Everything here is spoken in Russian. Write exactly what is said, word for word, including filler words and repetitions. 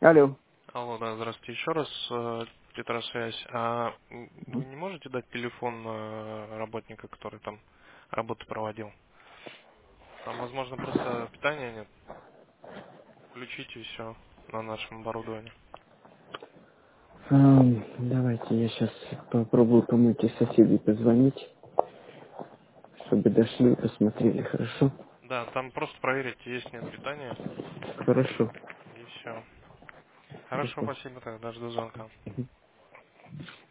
Алло. Алло, да, здравствуйте еще раз, э, Петросвязь. А м, вы Мгм. не можете дать телефон э, работника, который там работу проводил? Там, возможно, просто питания нет. Включите все на нашем оборудовании. Ам, давайте я сейчас попробую кому-то из соседей позвонить, чтобы дошли, посмотрели, хорошо? Да, там просто проверить, есть нет питания, Хорошо, и все. Хорошо, хорошо. спасибо, тогда жду звонка.